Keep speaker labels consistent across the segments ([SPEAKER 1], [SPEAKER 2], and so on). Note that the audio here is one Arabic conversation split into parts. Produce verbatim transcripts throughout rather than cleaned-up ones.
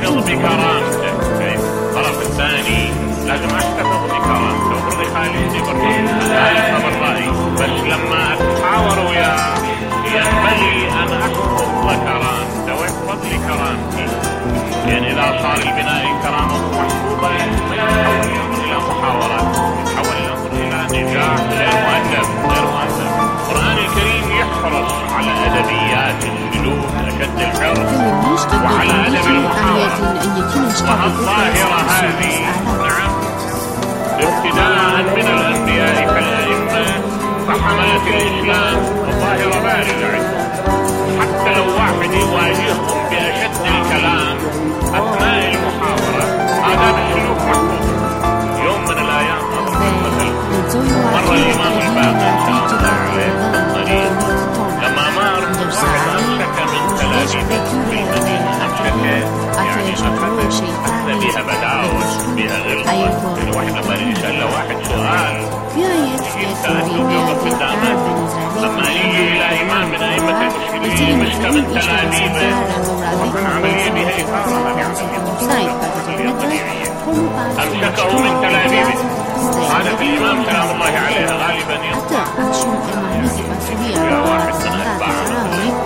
[SPEAKER 1] احتفظ بكرامته. الطرف الثاني لازم احتفظ بكرامته. افرضي خالد ابراهيم لا يفهم الراي، بس لما اتحاور وياه ينبغي ان احفظ كرامته ويحفظ لي كرامتي. يعني اذا صار البناء كرامه محفوظه يتحول الامر الى محاورات، يتحول الامر الى نجاح غير مؤدب غير مؤدب. القران الكريم يحرص على ادبيات السلوك اشد الحرص وعلى ادب المحاوره. وهالظاهره هذه نعم ابتداء من الانبياء كالائمه فحمله الاسلام الظاهره بارزه عندهم. حتى لو واحد يواجههم باشد الكلام اثناء المحاوره هذا بالسلوك محفوظ. يوم من الايام اضرب مثل مر الامام الباقر سلام الله عليه الطريق لما مر واحد امسك من تلاميذه في المدينه، امسك يعني اخذ بها بداوس بها غلظه. الواحد لما يسال له واحد سؤال يساله يوقف قدامه. لما يجي الى امام من ائمه المسلمين مسك من تلاميذه وكان عمليه بها اثاره عمليه طبيعيه امسكه من تلاميذه. هذا في الامام سلام الله عليه غالبا يقع يا واحد من اتباعه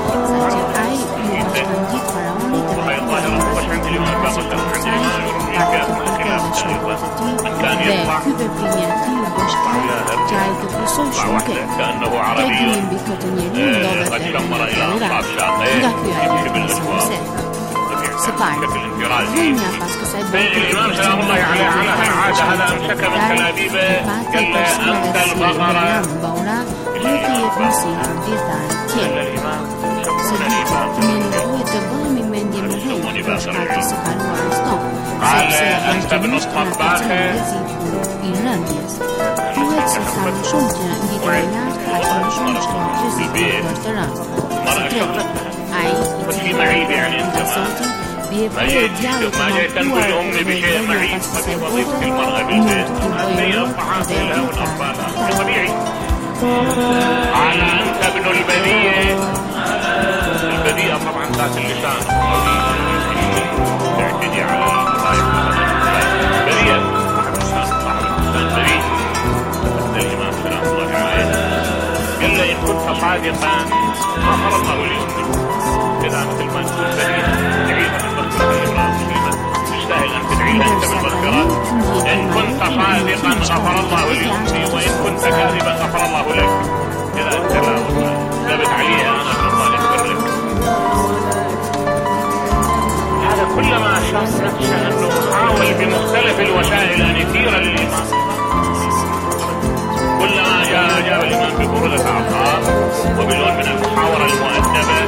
[SPEAKER 1] وهي الظاهره مش عند الامام باقر عند الامام الخلاف من كان يطلع كأنه عربي قد شمر إلى أصحاب شاقين يمشي بالأسواق بشكل انفرادي. الإمام سلام الله عليه على هالعادة هذا أمسك من تلاميذه قال له أنت البقرة. قال أنت ابن الطباخة. مرة شغلتها وشي معيب يعني انت ما جيت ما جيت تنقل امي بشيء معيب. ففي وظيفة المرأة بالبيت هي الطعام لها والاطفال هذا طبيعي. قال انت ابن البذيء. البذيء طبعا ذات اللسان تعتدي على البذيء الإمام سلام الله عليه قال له إن كنت صادقا غفر الله لأمك. كذا مثل ما تقول بديهة تعيدها بالمغفرة لامرأة مسلمة تستاهل أن تدعيها أنت بالمغفرة. إن كنت صادقا غفر الله لأمك وإن كنت كاذبا غفر الله لك. كذا أنت لا ثبت عليها أنا من الله يغفر لك. هذا كلما شاف نفسه أنه حاول بمختلف الوسائل أن يثير للإمام. كلما جاء جاء الإمام ببردة أعصاب وبلون من المحاورة المؤدبة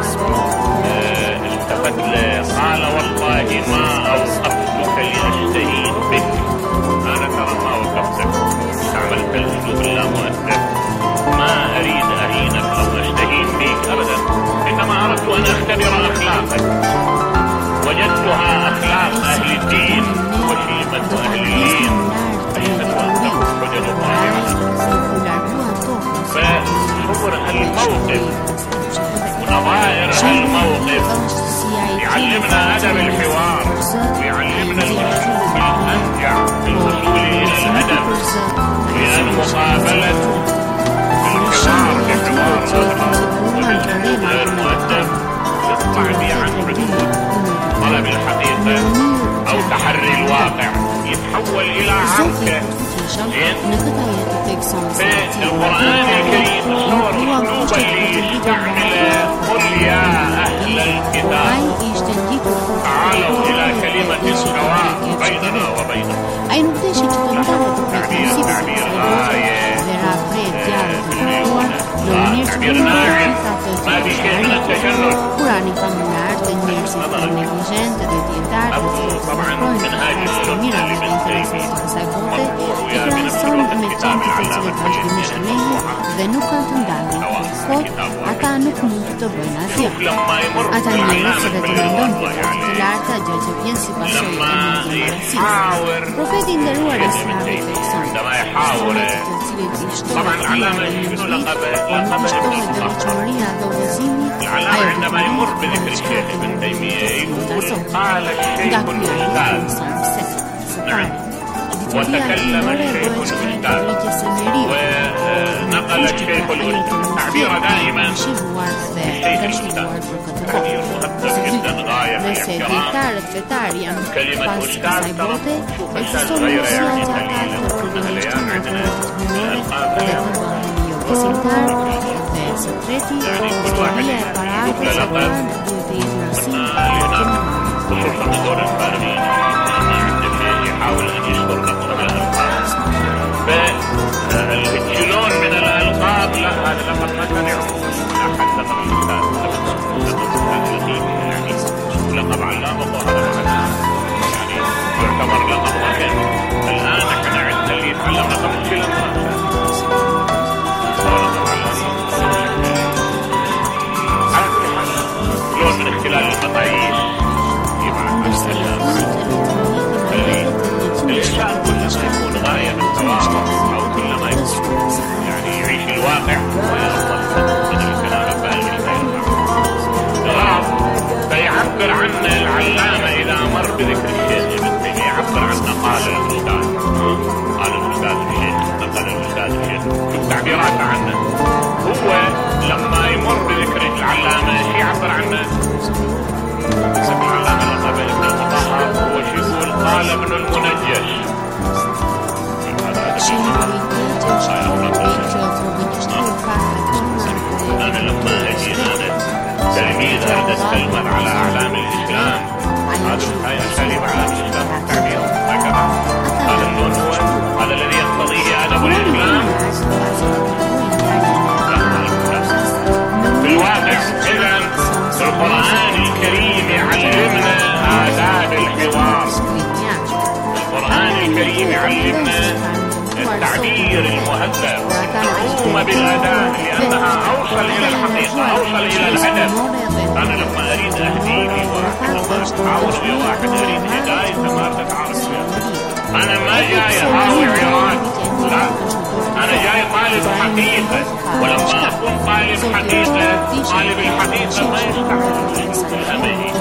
[SPEAKER 1] التفت له قال والله ما أوقفتك لأستهين بك. أنا ترى ما وقفتك استعملت الأسلوب اللامؤدب. ما أريد أهينك أو أستهين بك أبدا، إنما أردت أن أختبر أخلاقك. وجدتها أخلاق أهل الدين وشيمة أهل اللين فإنك أن تكون حجر ظاهرة. فصور الموقف ونظائر الموقف يعلمنا أدب الحوار ويعلمنا الأسلوب الأنجع في الوصول إلى الهدف. لأن مقابلة الحوار بحوار وبالأسلوب غير مؤدب يقطع بي عن حدود طلب الحقيقة أو تحري الواقع، يتحول إلى عركة. في القرآن الكريم صور أسلوبا ليستعمل قل يا أهل الكتاب تعالوا إلى كلمة سواء بيننا وبينكم. تعبير تعبير غاية تعبير ناعم ما في شيء من التشنج. طبعا من هذه السلوك اللي بنتي مرفوع ويا بنفس الوقت كتاب العلامة شوف لما يمر العلامة بالله لما يحاور عندما يحاور طبعا العلامة شنو لقبه؟ لقبه العلامة عندما يمر بذكر الشيخ ابن تيمية يقول قال الشيخ الأستاذ. نعم، وتكلم الشيخ الأستاذ ونقل الشيخ الأستاذ. تعبير دائما الشيخ الأستاذ تعبير مهذب جدا غاية في الاحترام. كلمة أستاذ ترى شوف الأستاذ غير يعني قليلا من الأيام عندنا الألقاب يعني كل واحد يقول لقب لنا خصوصا دور الفارغين يحاول أن يشكر لكم الألقاب. فالجلون من الألقاب لا، هذا لقب ما كان يعرفون أحد لقب الأستاذ يعني لقب علامة وهذا يعني يعتبر لقب مهم. الآن احنا عندنا اللي يتعلم لقب مشكلة لون من اختلال المقاييس يبعث الإنسان كلما يكون غاية من التواضع أو كلما يكون يعني يعيش الواقع ويفضل من الكلام البالغ الغرض. فيعبر عن العلامة إذا مر بذكر الشيخ ابن تيمية يعبر عنه قال الأستاذ، قال الأستاذ الشيخ، نقل الأستاذ الشيخ، شوف تعبيرات عنه. هو لما يمر بذكر العلامة ايش يعبر عنه؟ العلامة لقب ابن المطهر هو شو يقول؟ قال ابن المنجش. أنا لما أجي أنا تلميذ أريد أتكلم على أعلام الإسلام، هذه أساليب أعلام الإسلام التعبير هكذا. هذا اللون هو هذا الذي يقتضيه أدب الإسلام. في الواقع إذا القرآن الكريم يعلمنا آداب الحوار. القرآن الكريم يعلمنا التعبير المهذب، النعومة بالأداء، لأنها أوصل إلى الحقيقة، أوصل إلى الهدف. أنا لما أريد أهدي لواحد، لما أتعاون ويا واحد أريد هداية ما تتعارف فيها، أنا ما جاي هاوي عراق، لا، أنا جاي طالب حقيقة. ولما أكون طالب حقيقة، طالب الحقيقة ما يستحق الأماني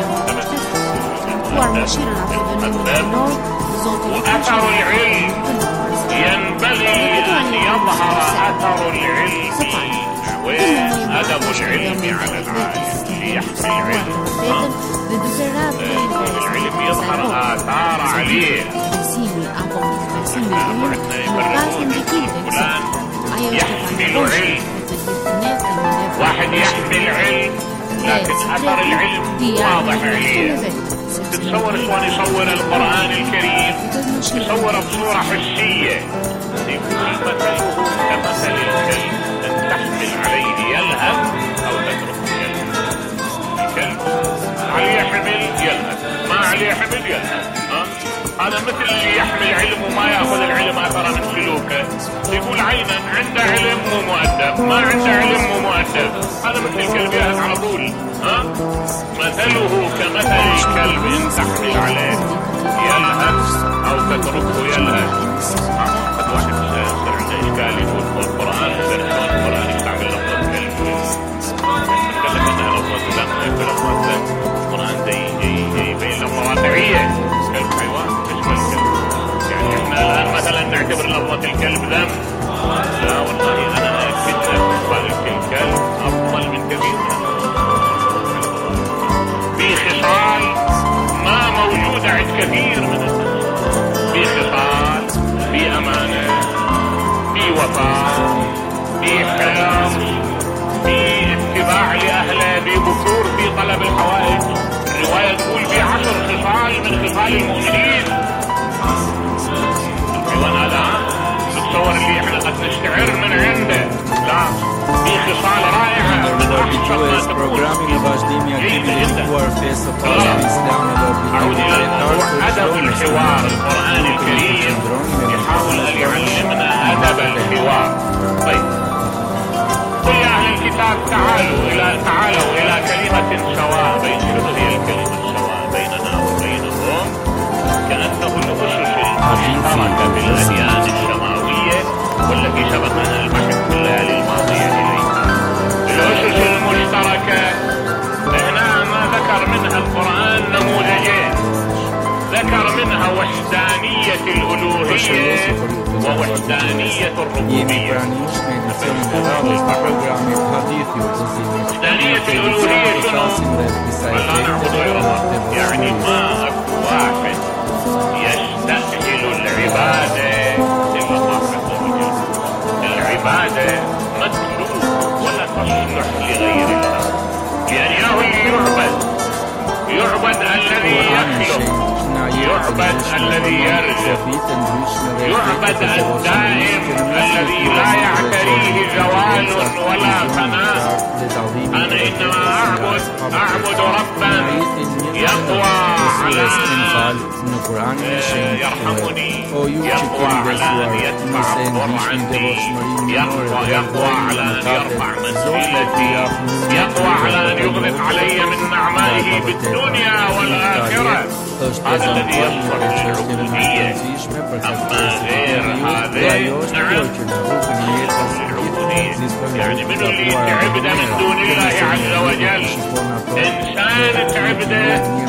[SPEAKER 1] وأثر العلم ينبغي أن يظهر أثر العلم وأدب العلم على العالم ليحمي العلم. العلم يظهر آثار عليه. وعندنا يبررون فلان يحمل علم، واحد يحمل علم لكن أثر العلم واضح عليه. تتصور شلون يصور القرآن الكريم؟ يصوره بصورة حسية، يقول مثله كمثل الكلب أن تحمل عليه يلهث أو تتركه يلهث. الكلب عليه حمل يلهث، ما عليه حمل يلهث. هذا مثل اللي يحمل علم وما يأخذ العلم أثر من سلوكه. يقول عينا عنده علم مو مؤدب، ما عنده علم مو مؤدب. هذا مثل الكلب يلهث على طول. ها؟ مثله كمثل الكلب إن تحمل عليه يلهث أو تتركه يلهث. قد واحد يصير عنده إشكال يقول القرآن القرآن يستعمل لفظ الكلب، يتكلم أنها لفظ دم، يقول لفظ دم. القرآن زي يبين لفظ واقعية. الكلب حيوان بالنسبة للكلب، يعني إحنا الآن مثلا نعتبر لفظة الكلب ذم. لا والله أنا أكد لك الكلب أفضل من كثير من في خصال ما موجودة عند كثير من الناس. في خصال، في أمانة، في وفاء، في حرص، في اتباع لأهله، في بكور، في طلب الحوائج. الرواية تقول في عشر خصال من خصال المؤمنين. الحيوان هذا تتصور اللي احنا قد نستعر من عنده، لا، في خصال رائعة من أحسن ما تكون جيدة جدا. أعود إلى الموضوع أدب الحوار. القرآن الكريم يحاول أن يعلمنا أدب الحوار. طيب، قل يا أهل الكتاب تعالوا إلى تعالوا إلى كلمة سواء. بين شنو هي الكلمة السواء بيننا وبين الألوهية ووحدانية الربوبية. وحدانية الألوهية شنو؟ ألا نعبد غير الله، يعني ما أكو واحد يستأهل العبادة إلا الله عز وجل. العبادة مطلوب ولا تصلح لغير الله، لأنه يعبد يعبد الذي يخلق، يعبد الذي يرزق، يعبد الدائم الذي لا يعتريه زوال ولا فناء. أنا إنما أعبد أعبد ربا يقوى على يرحمني، يقوى على أن يدفع الضر عني، يقوى يقوى على أن يرفع منزلتي، يقوى على أن يغلق علي من نعمائه بالدنيا والآخرة. هذا الذي يصلح للعبودية. أما غير هذا نعم العبودية يعني من اللي تعبد من دون الله عز وجل. إنسان تعبده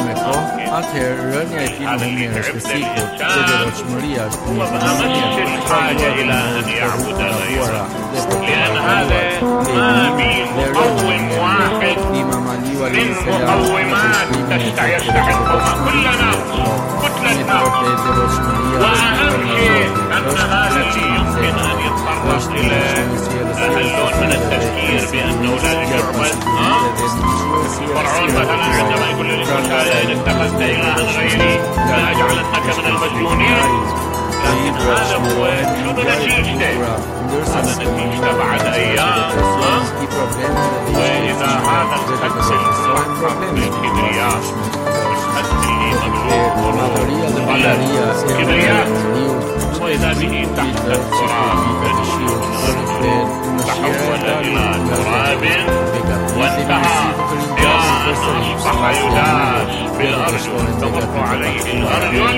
[SPEAKER 1] هذا اللي تعبد الإنسان هو أمس الحاجة إلى أن يعبد غيره، لأن هذا ما في مقوم واحد من مقومات يستحقها كلنا كتلة ناقص. وأهم شيء أن هذا الذي يمكن أن يتطرق إلى هاللون من التفكير بأنه لازم يعبد. فرعون مثلا عندما يقول للإنسان إن اتخذت إلها غيري لأجعلنك من المسجونين، لكن هذا هو شنو نتيجته؟ هذا نتيجته بعد أيام. وإذا هذا الخد بالكبرياء، الخد اللي مملوك غلط كبرياء، وإذا به تحت التراب تحول إلى تراب وانتهى إلى أن أصبح يداس بالأرجل، تمر عليه الأرجل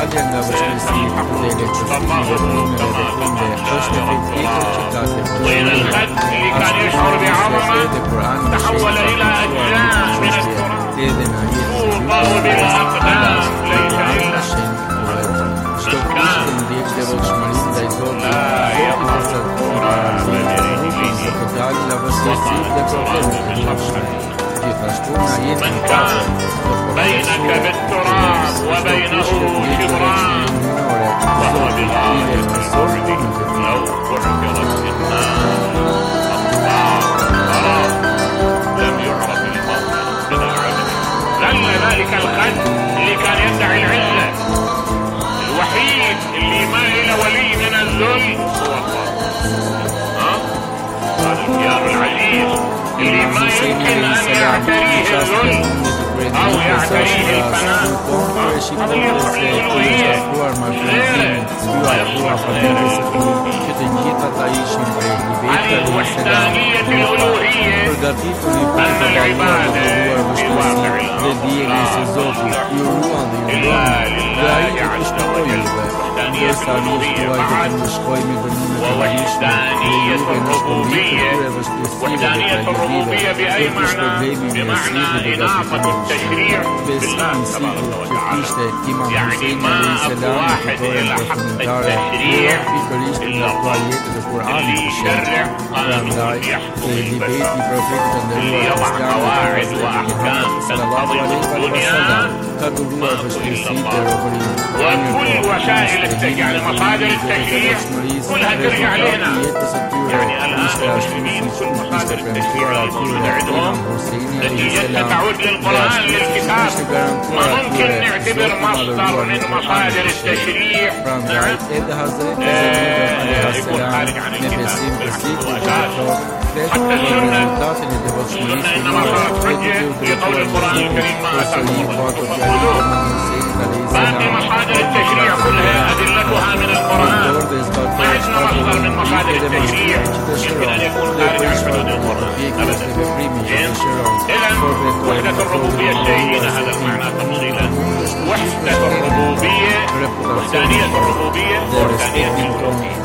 [SPEAKER 1] فطمه كما طمأ التراب. وإلى الخد اللي كان يشعر بعظمة تحول إلى أجزاء من التراب توضع بالأقدام. ليس إلا من كان لا يقع التراب برجله وقع التراب بصفحه. من كان بينك بالتراب وبينه شبران وهو بغاية البعد، لو بعثرت النار أخطار لم يعرف الموت بلا عدل. ذل ذلك الخد اللي كان يدعي العزة، الوحيد اللي ما إلى ولي من الذل هو الله. هذا الخيار العزيز اللي ما يمكن أن يعتريه الذل أو يعتريه الفناء، هذا يصلح للألوهية غيره ويصلح على وحدانية الألوهية. أن العبادة في واقع الأمر لا تصلح إلا لله عز وجل. وحدانية الألوهية بعد، ووحدانية الربوبية. وحدانية الربوبية بأي معنى؟ بمعنى إناقة التشريع بالله تبارك وتعالى، يعني ما أكو واحد إلى حق التشريع إلا الله، اللي يشرع قانون يحكم البشر، اللي يضع قواعد وأحكام تنتظم الدنيا، ما أكو إلا الله. وكل وسائل التشريع يعني مصادر التشريع كلها ترجع لنا. يعني الآن المسلمين كل مصادر التشريع الموجودة عندهم نتيجتها تعود للقرآن للكتاب. ما ممكن نعتبر مصدر من مصادر التشريع نعم يكون خارج عن الكتاب بالعكس هو أساس. حتى السنة السنة إنما صارت حجة لقول القرآن الكريم ما أتاكم الرسول فخذوه. باقي مصادر التشريع كلها أدلتها من القرآن، ما عندنا مصدر من مصادر التشريع يمكن أن يكون خارج عن حدود القرآن أبدا. إذن وحدة الربوبية سيجينا هذا المعنى تفصيلا. وحدة الربوبية، وحدانية الربوبية وحدانية الألوهية.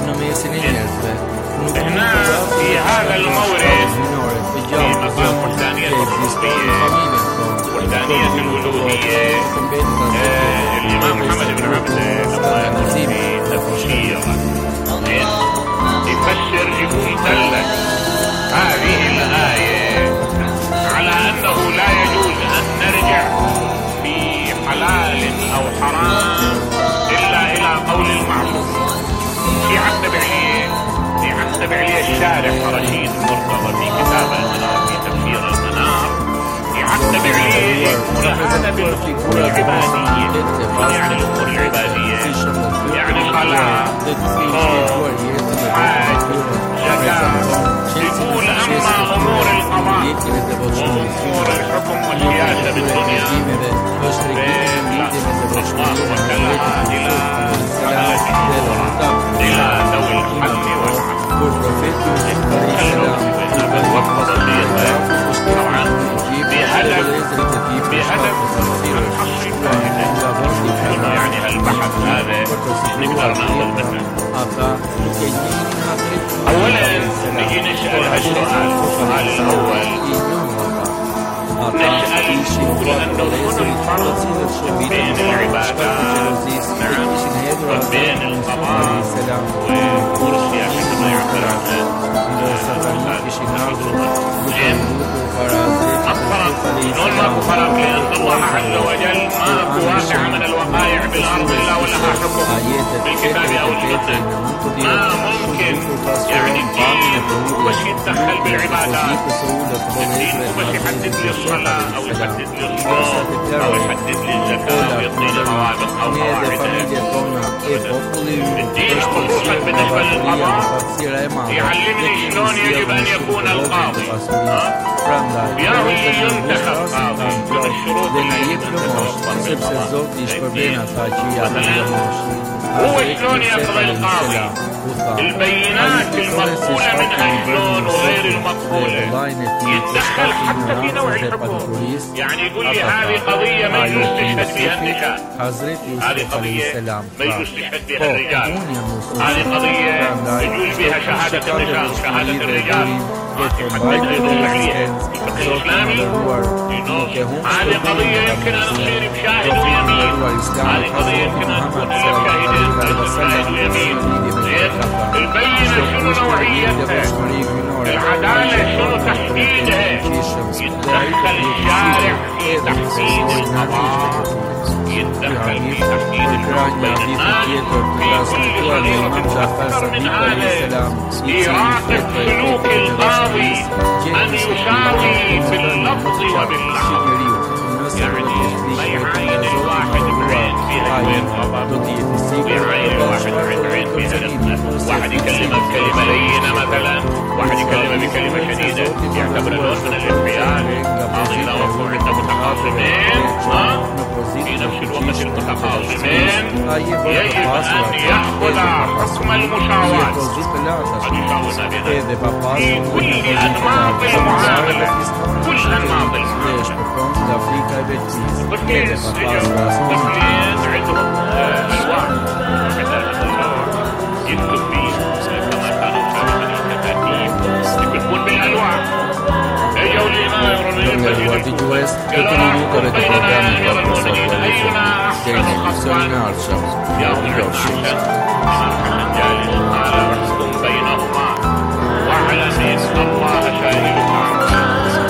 [SPEAKER 1] هنا في هذا المورد في مقام وحدانية الربوبية وحدانية الألوهية الإمام محمد بن عبد الله في تفسير الشارح رشيد مرتضى في كتاب المنار في تفسير المنار يعتبر ليه هذا بالأمور العبادية. يعني الأمور العبادية يعني صلاة، صوم، حج، زكاة. يقول أما أمور القضاء وأمور الحكم والسياسة بالدنيا الله وكلها إلى إلى ذوي الحل والعقل طبعا بهدف بهدف يعني هالبحث هذا نقدر ناخذ منه. أولا نجي نسأل هالسؤال. السؤال الأول نسأل لأنه شنو الفرق بين العبادات نعم وبين القضاء وأمور السياسة كما يعبر عنها الفرق. شلون ماكو فرق؟ لأن الله عز وجل ماكو واقع من الوقائع بالأرض إلا ولها حكم بالكتاب أو السنة. ما ممكن يعني الدين بس يتدخل بالعبادات. الدين بس يحدد لي الصلاة أو يحدد لي الصوم أو يحدد لي الزكاة أو يعطيني ضوابط أو قواعد. الدين خصوصا بالنسبة للقضاء يعلمني شلون يجب أن يكون القاضي. يا اللي ينتخب قاضي من الشروط اللي يجب أن تتوفر هو شلون يقضي القاضي، البينات المقبولة منها شلون وغير المقبولة، يتدخل حتى في نوع الحكم. يعني يقول لي هذه قضية ما يجوز تشهد فيها النساء، هذه قضية ما يجوز تشهد فيها الرجال، هذه قضية يجوز فيها شهادة النساء وشهادة الرجال يحدد لي نص عليها الفقه الإسلامي. هذه قضية يمكن أن أصير بشاهد ويمين، هذه قضية يمكن أن تكون لك شاهدين شاهد ويمين. البينة شنو نوعيتها، العدالة شنو تحديدها، يتدخل الشارع في تحديد القضاء، يتدخل في تحديد الحكم بين الناس في كل طريقة أكثر من هذا، يراقب سلوك القاضي أن يساوي في اللفظ وباللحظ. يعني ما يعاين الواحد بعين فيها شوية غضب ويعاين الواحد بعين فيها رقة. واحد يكلمه بكلمة لينة مثلا، واحد يكلمه بكلمة شديدة، يعتبر اللون من الانفعال. قاضي إذا وقعوا عند متخاصمين في نفس الوقت المتخاصمين يجب أن يأخذ حكم المساواة. قد يساوون بينهم في كل أنماط المعاملة، كل أنماط المعاملة. طفلين طفلين عندهم ألوان يكتب فيه كما كانوا سابقا الكتاتيب يكتبون بالألوان. اجوا الإمام يرون المسجد قالوا نحكم بيننا يا أمير المؤمنين أينا أحسن خطا يأخذ الحسن. الإمام حسن جالس قال احكم بينهما واعلم أن الله شاهدك عنك.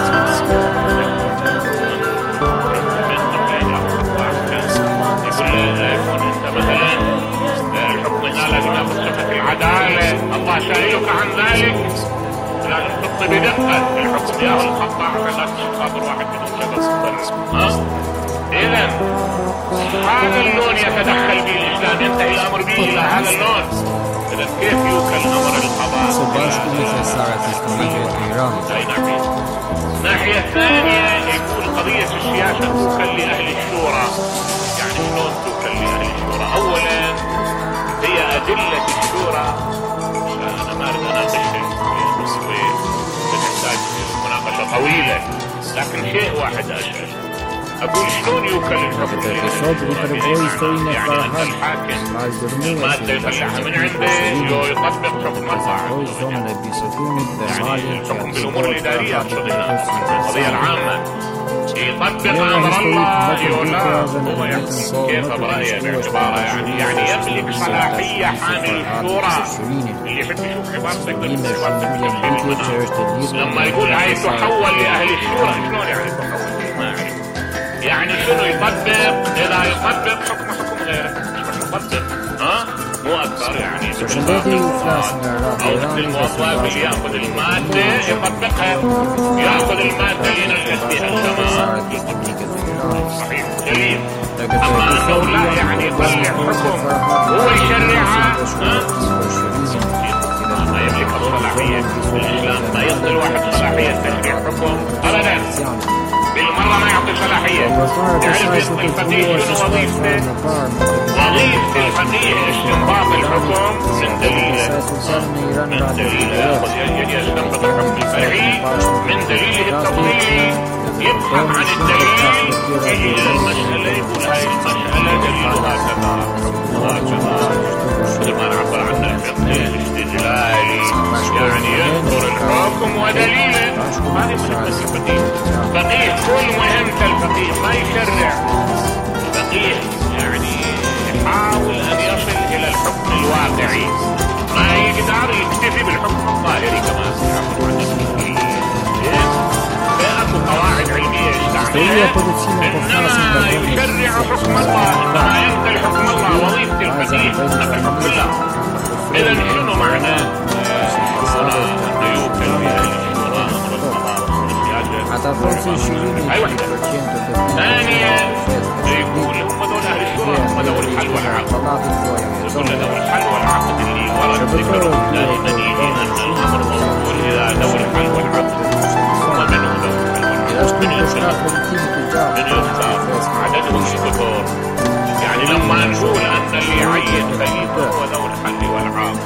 [SPEAKER 1] لازم ياخذ صفة العدالة، الله شاهدك عن ذلك، لازم تخطي بدقة الحكم يا الخطأ عشان لا تخاطر واحد منهم سبب. إذا هذا اللون يتدخل به الإسلام، ينتهي الأمر به إلى هذا اللون. إذا كيف يوكل أمر القضاء؟ الناحية الثانية يقول قضية السياسة توكل لأهل الشورى. يعني شلون توكل لأهل الشورى؟ أولا هي أدلة الشورى، أنا ما أريد أن أناقشها بتحتاج مناقشة طويلة، لكن شيء واحد أسأل، أقول شلون يوكل الحكم يعني أن الحاكم المادة يطلعها من عنده يطبق حكم الله، يعني الحكم بالأمور الإدارية أقصد هنا القضية العامة، يطبق أمر الله يولا هو يحكم كيف برأيه باعتباره يعني يعني يملك صلاحية حامل الشورى. اللي يحب يشوف عبارتك عبارتك لما يقول هاي تحول لأهل الشورى، شلون يعني تحول؟ ما أعرف يعني شنو يطبق؟ إذا يطبق حكم حكم غيره مش يطبق ها مو اكثر، يعني مثل باقي الموظف او مثل الموظف اللي ياخذ الماده يطبقها، ياخذ الماده اللي نشأت بها الزمان. صحيح جميل. اما انه لا يعني يطلع حكم هو يشرعها، ما يملك الصلاحيه. الاسلام ما يعطي الواحد صلاحيه تشريع حكم ابدا، بالمره ما يعطي صلاحيه. تعرف الفقيه شنو وظيفته؟ وظيفه الفقيه استنباط الحكم من دليله، من دليله يجي يستنبط الحكم الفرعي من دليله التفصيلي، يبحث عن الدليل، يجي الى المساله يقول هاي المساله دليلها كذا وهكذا. مثل ما نعبر عنه الفقه الاستدلالي، يعني يذكر الحكم ودليله. هذه مهمه الفقيه. فقيه كل مهمه الفقيه ما يشرع، فقيه يعني يحاول ان يصل الى الحكم الواقعي، ما يقدر يكتفي بالحكم الظاهري كما يعبر عنه الفقيه. فاكو قواعد علميه يستعملها، انما يشرع حكم الله، انما ينزل حكم الله. وظيفه الفقيه نقل حكم الله. اذا شنو معنى انه يوكل باهل الشورى امر القضاء والسياده؟ هاي وحده. ثانيا يقول هم دول اهل الشورى هم ذوي الحل والعقد. يقول ذوي الحل والعقد اللي ورد ذكرهم دائما يجي ان الامر موصول الى ذوي الحل والعقد. هم من هم ذوي الحل والعقد؟ من يختار؟ من يختار؟ عددهم كثر. يعني لما نقول ان اللي يعين خليفه هو ذوي الحل والعقد،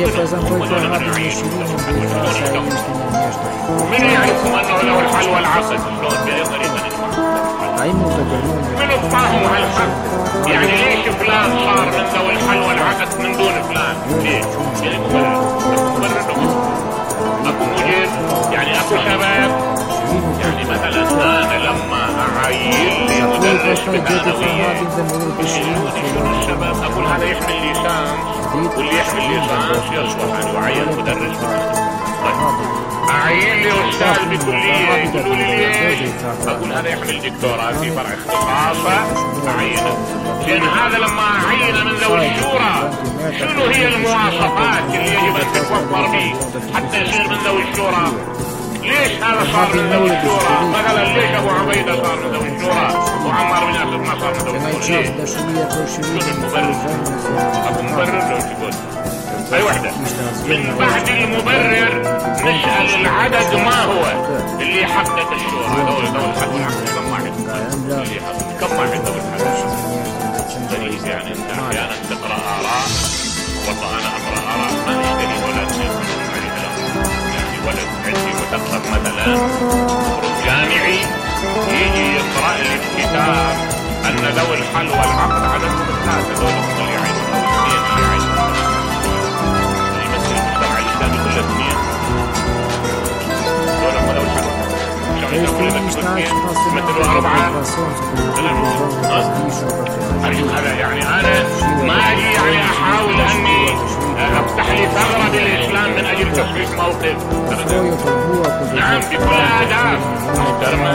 [SPEAKER 1] من يعرفهم انه ذوي الحل والعقد؟ شلون باي طريقه نجمع؟ من الطاهم على الحق. يعني ليش فلان صار من ذوي الحل والعقد من دون فلان؟ ليش؟ يعني مبرر مبرر اكو موجب، يعني اكو سبب. يعني مثلا انا لما اعين لي مدرس بثانويه يسالوني شنو السبب، اقول هذا يحمل ليسانس، واللي يحمل ليسانس يصلح ان يعين مدرس بثانويه. اعين لي استاذ بكليه يقولوا لي ليش، اقول هذا يحمل دكتوراه في فرع اختصاصه اعينه. لان هذا لما اعين من ذوي الشورى شنو هي المواصفات اللي يجب ان تتوفر به حتى يصير من ذوي الشورى؟ ليش هذا صار من ذوي الشورى؟ مثلا ليش ابو عبيده صار من ذوي الشورى وعمار بن ياسر ما صار من ذوي الشورى؟ ليش؟ شنو المبرر؟ اكو مبرر لو تقول هاي وحده. من بعد المبرر نسال العدد ما هو اللي يحقق الشورى. ذوي ذوي الحق والعقد كم واحد؟ كم واحد ذوي الحق؟ غريب. يعني انت احيانا تقرا اراء، والله انا اقرا اراء ما نشتري ولا نشتري ولد عندي مثقف مثلا جامعي يجي يقرأ لي الكتاب أن ذوي الحل والعقد عددهم ثلاثة، ذول هم اللي يعيشون اثنين اللي يعيشون يمثل المجتمع الإسلامي كله اثنين، ذول هم ذوي الحل والعقد. مثلوا أربعة هذا. يعني أنا ما أجي يعني أحاول أني أفتح لي ثغرة بالإسلام من أجل تصحيح موقف. نعم بكل آداب محترمة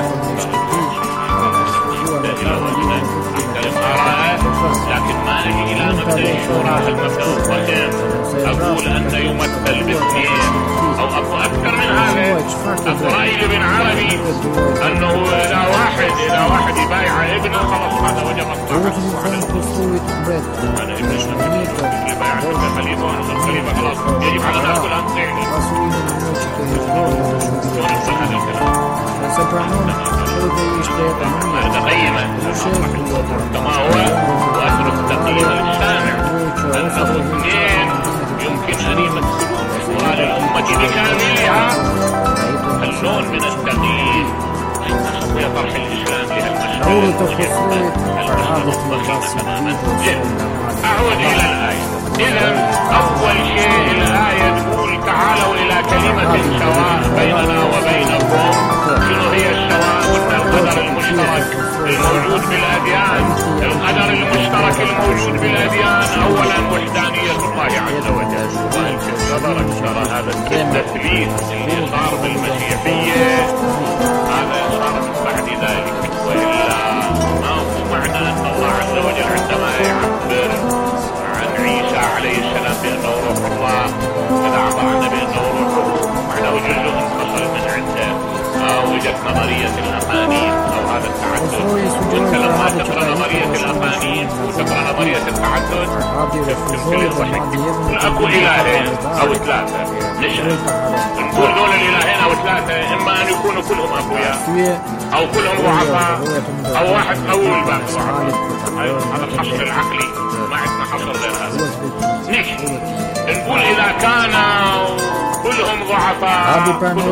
[SPEAKER 1] أحترم آراءه، لكن ما أجي إلى مبدأ الشورى. المبدأ القديم أقول أن يمثل باثنين أو أكو أكثر من هذا. أكو رأي لابن عربي أنه إذا واحد إذا واحد يبايع ابنه خلاص هذا وجب الطاعة. أنا ابن الشمس اللي بايع ابن خليفة وأنا من خليفة خلاص يجب على الناس كلها تطيعني. شلون يصل هذا الكلام؟ هذا قيمة كما هو. وأترك تقييم للسامع أنه اثنين يمكن أن يمثلون شورى للأمة بكاملها. اللون من التقييم هي طرح الإسلام لها المشروع تماما. أعود إلى الآية. إذا أول شيء الآية تقول تعالوا إلى كلمة سواء بيننا وبينكم. شنو هي السواء؟ قلنا القدر المشترك الموجود بالأديان. القدر المشترك الموجود بالأديان أولا وحدانية الله عز وجل. وأنت نظرك ترى هذا التثليث اللي صار بالمسيحية هذا صار من بعد ذلك، وإلا ما هو معنى أن الله عز وجل عندما يعبر عن عيسى عليه نظرية الأقانيم أو هذا التعدد. وأنت لما تقرأ نظرية الأقانيم وتقرأ نظرية التعدد تمثل الضحك. أكو إلهين أو ثلاثة، نشأ نقول دول الإلهين أو ثلاثة إما أن يكونوا كلهم أقوياء أو كلهم ضعفاء أو واحد قوي والباقي ضعفاء. هذا الحصر العقلي، ما عندنا حصر غير هذا. نيجي نقول إذا كانوا كلهم ضعفاء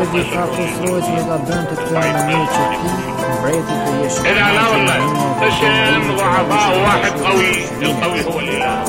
[SPEAKER 1] إذا لا والله تشن ضعفاء واحد قوي، القوي هو الإله.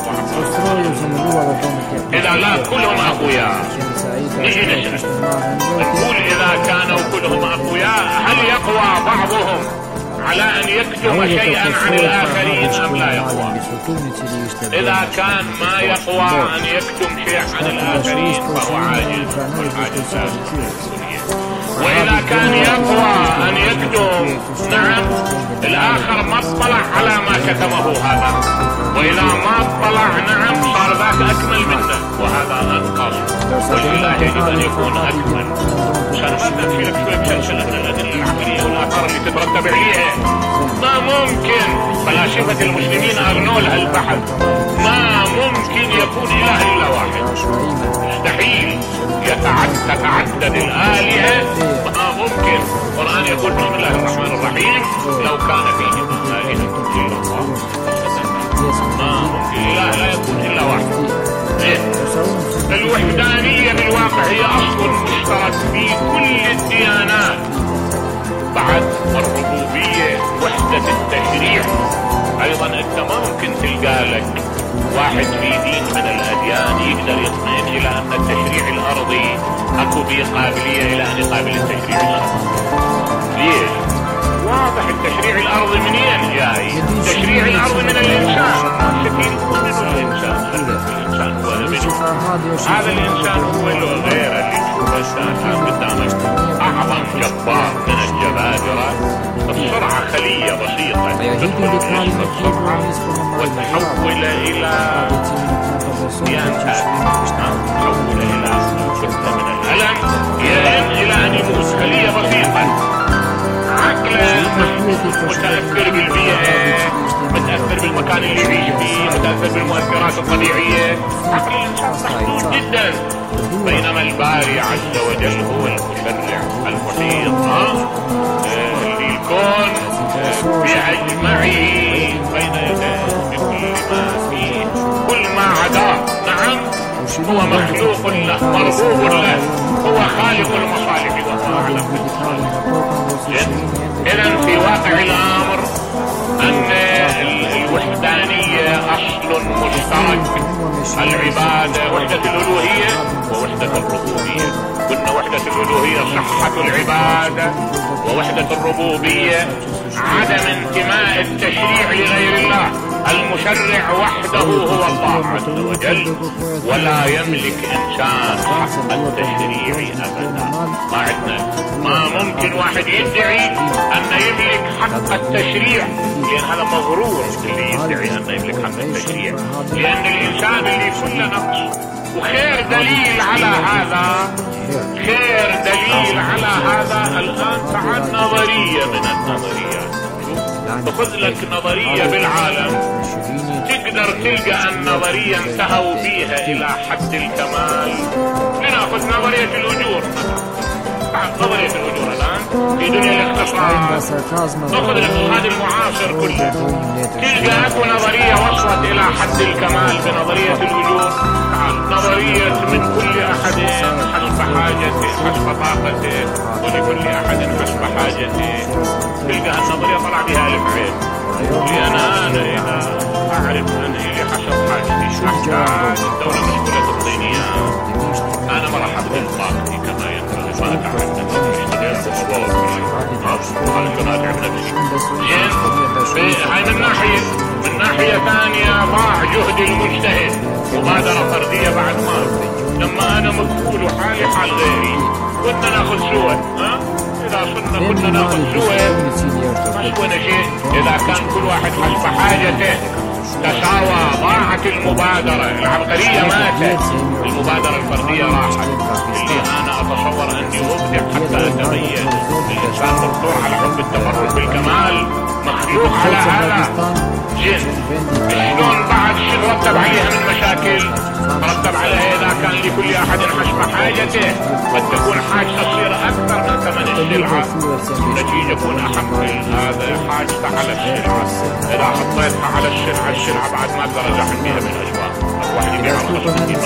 [SPEAKER 1] إذا لا كلهم أقوياء نيجي نشأ نقول إذا كانوا كلهم أقوياء هل يقوى بعضهم على أن يكتم شيئا عن الآخرين أم لا يقوى؟ إذا كان ما يقوى أن يكتم شيئا عن الآخرين فهو عاجز، والعاجز وإذا كان يقوى أن يكتم نعم الآخر ما اطلع على ما كتمه هذا، وإذا ما اطلع نعم صار ذاك أكمل منه وهذا أنقص، والإله يجب أن يكون أكمل. عشان ما تدخل لك شوية سلسلة من الأدلة العقلية والآثار اللي تترتب عليها. ما ممكن فلاسفة المسلمين أغنوا لها البحث، ما ممكن يكون إله إلا واحد، مستحيل تتعدد الآلهة، ما ممكن. القرآن يقول بسم الله الرحمن الرحيم لو كان فيهما آلهة إلا الله، ما ممكن إله لا يكون إلا واحد. الوحدانية بالواقع هي أصل مشترك في كل الديانات بعد الربوبية، وحدة التشريع. أيضا أنت ما ممكن تلقى لك واحد في دين من الأديان يقدر يطمئن إلى أن التشريع الأرضي أكو به قابلية إلى أن يقابل التشريع الأرضي. ليش؟ واضح التشريع الأرضي منين جاي؟ تشريع الأرض من الإنسان، شكل من الإنسان، الإنسان هو منه. هذا الإنسان هو له غير اللي تشوفه الآن قدامك أعظم جبار من الجبابرة. السرعة خلية بسيطة تدخل في السرعة وتحول إلى ينتهي، تحول إلى كتلة من الألم يلم إلى أن يموت. خلية بسيطة عقله متأثر بالبيئة، متأثر بالمكان اللي يعيش فيه، متأثر بالمؤثرات الطبيعية. عقل الإنسان محدود جدا، بينما الباري عز وجل هو المشرع المحيط للكون بأجمعه بين يديه بكل ما فيه. كل ما عداه نعم هو مخلوق له مربوب له، هو خالق المصالح وهو أعلم بالخالق. إذن في واقع الأمر أن الوحدانية أصل مشترك، العبادة وحدة الألوهية ووحدة الربوبية. قلنا وحدة الألوهية صحة العبادة، ووحدة الربوبية عدم انتماء التشريع لغير الله. المشرع وحده هو الله عز وجل، ولا يملك إنسان حق التشريع أبدا. ما عندنا، ما ممكن واحد يدعي أن يملك حق التشريع، لأن هذا مغرور اللي يدعي أن يملك حق التشريع، لأن الإنسان اللي كله نقص. وخير دليل على هذا، خير دليل على هذا الآن تعال نظرية من النظريات. تأخذ لك نظرية بالعالم تقدر تلقى النظرية انتهوا فيها إلى حد الكمال. لنأخذ نظرية الأجور مثلا، نظرية الأجور الآن في دنيا الاقتصاد، نأخذ الاقتصاد المعاصر كله تلقى أكو نظرية وصلت إلى حد الكمال بنظرية الأجور. نظرية من كل أحد حسب حاجته حسب طاقته، ولكل أحد حسب حاجته. تلقى النظرية طلع بها ألف عين، لأن أنا إذا أعرف أن إلي حسب حاجتي أحتاج الدولة مشكلة الصينية، أنا ما راح أبذل طاقتي كما ينبغي، ما أتعب نفسي أشتغل بصواب على شو أتعب نفسي. زين، هاي من ناحية. من ناحية ثانية ضاع جهد المجتهد، مبادرة فردية بعد ما لما أنا مقبول وحالي حال غيري كنا ناخذ سوى. ها إذا صرنا كنا ناخذ سوى ما سوينا شيء. إذا كان كل واحد حسب حاجته تساوى، ضاعت المبادرة العبقرية، ماتت المبادرة الفردية راحت. اللي أنا أتصور أني أبدع حتى أتميز. الإنسان مفتوح على حب التفرد بالكمال، مخلوق على هذا جن. شلون بعد شنو رتب عليها من مشاكل؟ رتب عليها إذا كان لكل أحد حسب حاجته، قد تكون حاجته تصير أكثر من ثمن السلعة، النتيجة يكون أحق هذا حاجته على السلعة. إذا حطيتها على السلعة، السلعة بعد ما أقدر أزحم بها من أجواء. واحد يبيع على خمسين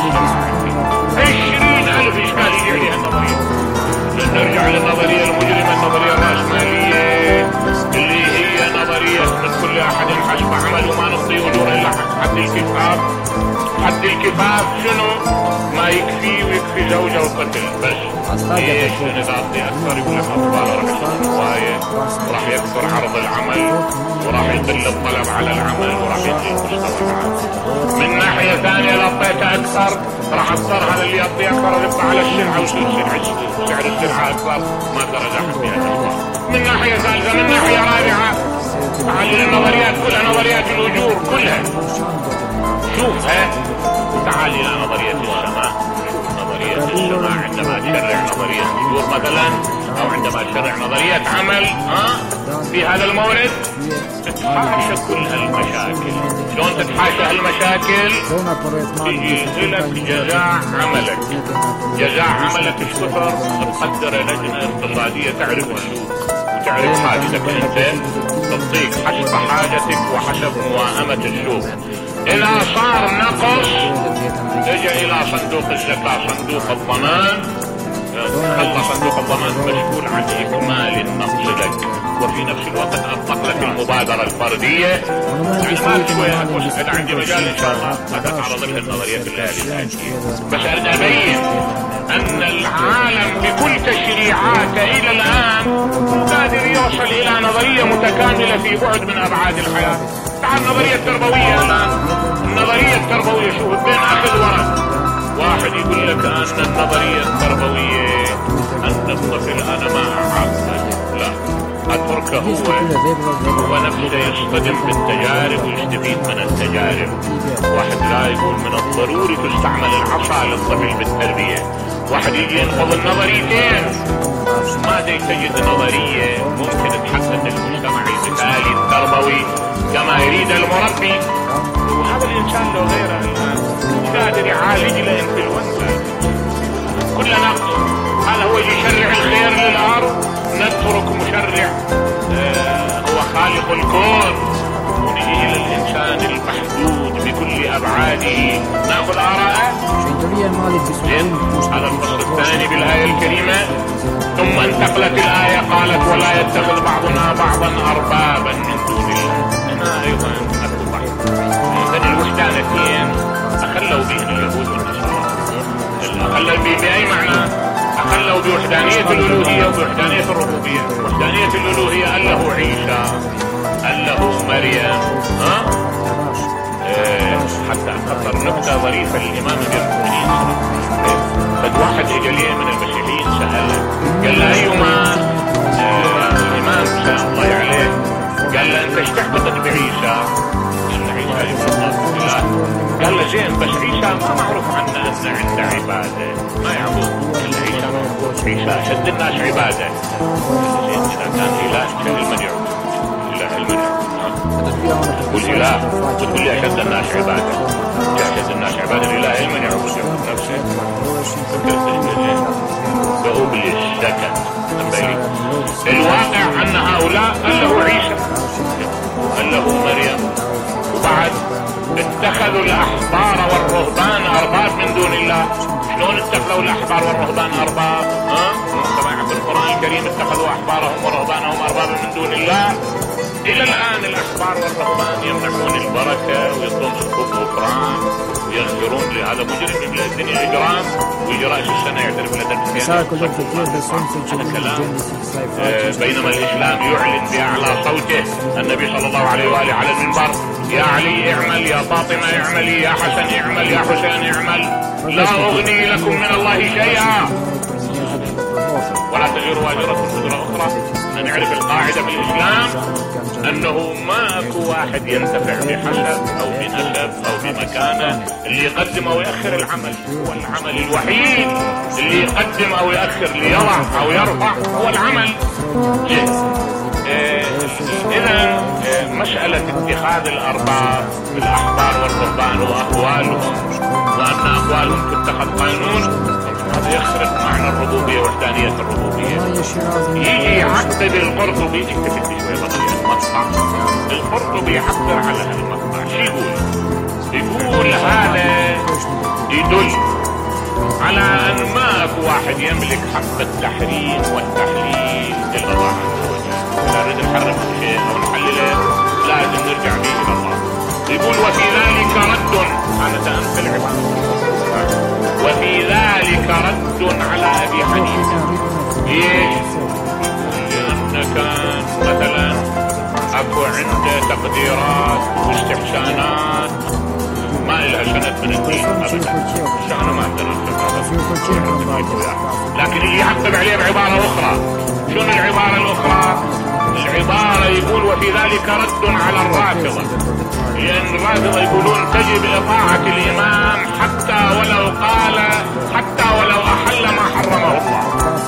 [SPEAKER 1] عشرين ألف إشكال يجي عليها النظرية. نرجع للنظرية المجرمة، النظرية الرأسمالية اللي هي نظرية من كل أحد حسب عمل وما نعطي أجور إلا حد الكفاف. حد الكفاف شنو؟ ما يكفي ويكفي زوجة وطفل بس. ايش نضافتي اكثر؟ يقول لك اطفال راح يصير هواية، وراح يكثر عرض العمل، وراح يقل الطلب على العمل، وراح يقل مستوى العمل. من ناحية ثانية لو اعطيته اكثر راح اضطر هذا اللي يعطيه اكثر يطلع على السلعة، ويصير سعر السلعة اكثر، ما اقدر ازاحم بها الاسواق. من ناحية ثالثة، من ناحية رابعة، تعال النظريات كلها، نظريات الاجور كلها شوفها. تعال الى نظرية السماء. نظرية السماء عندما تشرع نظرية الأجور مثلا، أو عندما تشرع نظرية عمل ها في هذا المورد، تتحاشى كل هالمشاكل. شلون تتحاشى هالمشاكل؟ تجي لك جزاء عملك. جزاء عملك ايش كثر؟ تقدر لجنة اقتصادية تعرف السوق وتعرف حاجتك انت، تعطيك حسب حاجتك وحسب موائمة السوق. إذا صار نقص اجى الى صندوق الزكاة، صندوق الضمان، خلى صندوق الضمان مسؤول عن اكمال النقص لك، وفي نفس الوقت اطلق لك المبادرة الفردية. يعني ما شوية اذا عندي مجال ان شاء الله اتعرض لها النظرية في الليالي الآتية، بس اريد ابين ان العالم بكل تشريعاته الى الان قادر يوصل الى نظرية متكاملة في بعد من ابعاد الحياة. تعال النظرية التربوية الان، النظرية التربوية شوف بين اخذ ورد. واحد يقول لك ان النظرية التربوية ان الطفل انا ما اعاقبه، لا اتركه هو هو نفسه يصطدم بالتجارب ويستفيد من التجارب. واحد لا يقول من الضروري تستعمل العصا للطفل بالتربية. واحد يجي ينقض النظريتين، ماذا تجد نظرية ممكن تحقق المجتمع المثالي التربوي كما يريد المربي. وهذا الانسان لو غيره الان قادر يعالج الانفلونزا كل نقص. هذا هو يشرع الخير للارض، نترك مشرع آه هو خالق الكون، ونجي الى الانسان المحدود بكل ابعاده ناخذ اراءه. هذا الفصل الثاني بالايه الكريمه. ثم انتقلت الايه قالت ولا يتخذ بعضنا بعضا اربابا من دون الله. هنا ايضا من الوحدانيتين اخلوا بهم اليهود والنصارى. اخلوا به باي معنى؟ اخلوا بوحدانيه الالوهيه وبوحدانيه الربوبيه. وحدانيه الالوهيه قال له عيسى، قال له مريم، ها إيه حتى اخطر نكته ظريفه للامام امير المؤمنين. قد واحد اجى لي من المسيحيين ساله، قال له ايما إيه الامام سلام الله عليه، قال له انت ايش تعتقد بعيسى؟ قال له زين بس عيسى ما معروف عنا أن عنده عبادة، ما يعبد. قال له عيسى عيسى أشد الناس عبادة. زين إذا كان إله شكل من يعبد إله المن يعبد. قل إله وتقول لي أشد الناس عبادة، أشد الناس عبادة الإله المن يعبد نفسه. فأبليس سكت. الواقع أن هؤلاء قال له عيسى، قال له مريم، وبعد اتخذوا الأحبار والرهبان أرباب من دون الله. شلون اتخذوا الأحبار والرهبان أرباب؟ ها؟ طبعا في القرآن الكريم اتخذوا أحبارهم ورهبانهم أربابا من دون الله. إلى الآن الأحبار والرهبان يمنحون البركة ويطلون الخبز والقرآن ويغفرون لهذا مجرم يملأ الدنيا إجرام ويجي رأس السنة يعترف لدرجتين. هذا كلام. بينما الإسلام يعلن بأعلى صوته، النبي صلى الله عليه وآله على المنبر: يا علي اعمل، يا فاطمة اعملي، يا حسن اعمل، يا حسين اعمل، لا أغني لكم من الله شيئا. ولا تزر وازرة وزر أخرى. نعرف القاعدة في الإسلام أنه ما أكو واحد ينتفع بحسب أو بنسب أو بمكانة. اللي يقدم أو يأخر العمل هو العمل الوحيد. اللي يقدم أو يأخر ليضع أو يرفع هو العمل. إذا مسألة اتخاذ الأرباب بالأحبار والرهبان وأقوالهم وأن أقوالهم تتخذ قانون، هذا يخرق معنى الربوبية وحدانية الربوبية. يجي يعقد القرطبي، اكتفت شوي بطيء المقطع. القرطبي يعبر على هالمقطع، شو يقول؟ يقول هذا يدل على أن ما أكو واحد يملك حق التحريم والتحليل إلا الله عز وجل. إذا نريد نحرم شيء أو نحلله لازم نرجع به إلى الله. يقول وفي ذلك رد، أنا سأنفي العبارة، وفي ذلك رد على أبي حنيفة. ليش؟ لأن كان مثلا أكو عنده تقديرات واستحسانات ما إلها سند من الدين أبدا. الشأن ما عندنا لكن اللي يعقب عليه بعبارة أخرى. شنو العبارة الأخرى؟ العبارة يقول وفي ذلك رد على الرافضة، لأن الرافضة يقولون تجب إطاعة الإمام حتى ولو قال، حتى ولو أحل ما حرمه الله.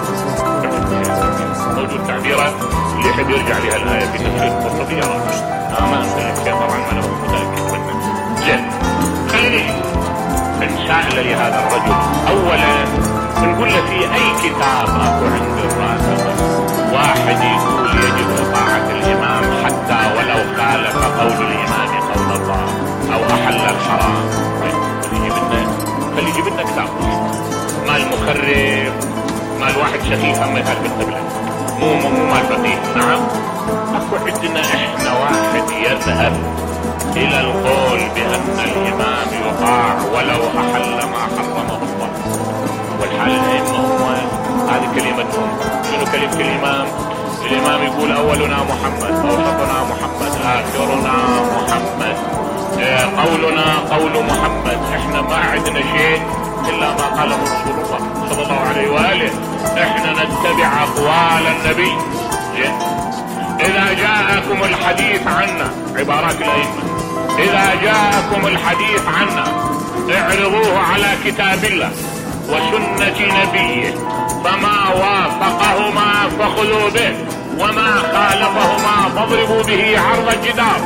[SPEAKER 1] موجود تعبيرات اللي يحب يرجع لها الآية في تفسير القرطبي يرى. ما أنت شيء طبعا ما أنا متأكد منه. زين، خليني نسأل لهذا الرجل أولا نقول له في أي كتاب أكو عند الرافضة واحد يقول يجب إطاعة الإمام حتى ولو خالف قول الإمام قول الله أو أحل الحرام؟ خلي يجيب لنا كتاب مال مخرب، مال واحد شخيص أما يخالف القبلة، مو مو مو مال فقيه. نعم، أكو عندنا إحنا واحد يذهب إلى القول بأن الإمام يطاع ولو أحل ما حرمه الله. والحال الأئمة هم هذه كلمتهم. شنو كلمة الإمام؟ الإمام يقول أولنا محمد، أوسطنا محمد، آخرنا محمد، قولنا قول محمد. احنا ما عندنا شيء إلا ما قاله رسول الله صلى الله عليه وآله. احنا نتبع أقوال النبي. إذا جاءكم الحديث عنا، عبارات الأئمة، إذا جاءكم الحديث عنا اعرضوه على كتاب الله وسنة نبيه، فما وافقهما فخذوا به وما خالفهما فاضربوا به عرض الجدار.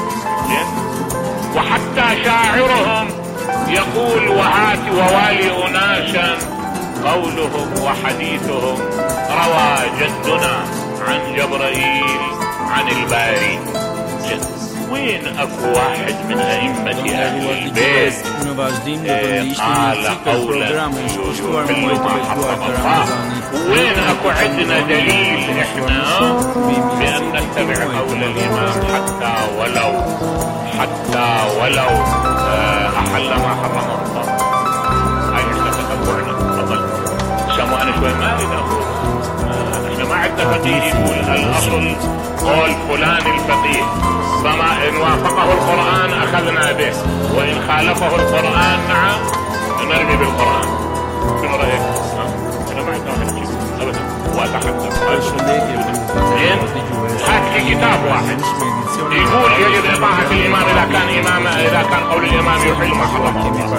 [SPEAKER 1] وحتى شاعرهم يقول وهات ووالي أناسا قولهم وحديثهم روى جدنا عن جبرائيل عن الباري. وين اكو واحد من ائمة اهل البيت قال قولا يحل ما حرم الله؟ وين اكو عندنا دليل احنا بان نتبع قول الامام حتى ولو حتى ولو احل ما حرمه الله؟ هاي احنا تتبعنا. تفضل سموا انا شوي ما اريد اقول. احنا ما عندنا فقيه يقول الاصل قول فلان الفقيه، فما إن وافقه القرآن أخذنا به وإن خالفه القرآن نعم نرمي بالقرآن. شنو رأيك؟ أنا ما عندنا واحد شيء أبدا وأتحدث. زين، هات لي كتاب واحد يقول يجب إطاعة الإمام إذا كان إمام، إذا كان قول الإمام يحل ما حرمه الله.